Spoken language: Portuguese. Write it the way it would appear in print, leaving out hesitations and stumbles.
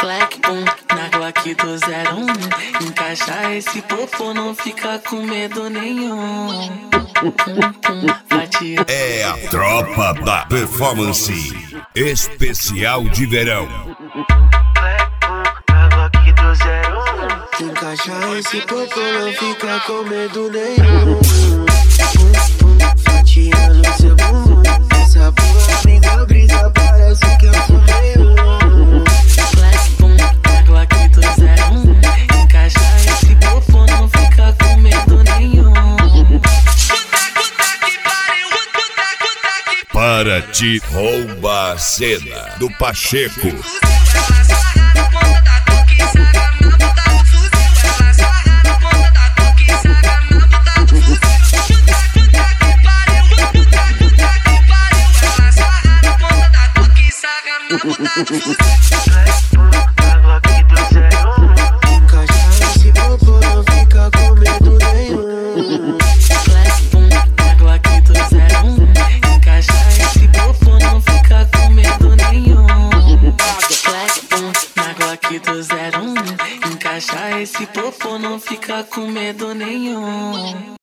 Clack, na Glock do 01. Encaixa esse popô, não fica com medo nenhum. É a tropa da performance especial de verão. Na Glock do 01. Encaixa esse popô, não fica com medo nenhum. Fatiando seu bumbum. Essa porra me dá brisa, parece que eu fumei um. Na Glock do 01. Encaixa esse popô, não fica com medo nenhum. Para te roubar a cena do Pacheco. Na Glock do 01. Encaixa esse popô, não fica com medo nenhum. Na Glock do 01. Encaixa esse popô, não fica com medo nenhum. Na Glock do 01. Encaixa esse popô, não fica com medo nenhum.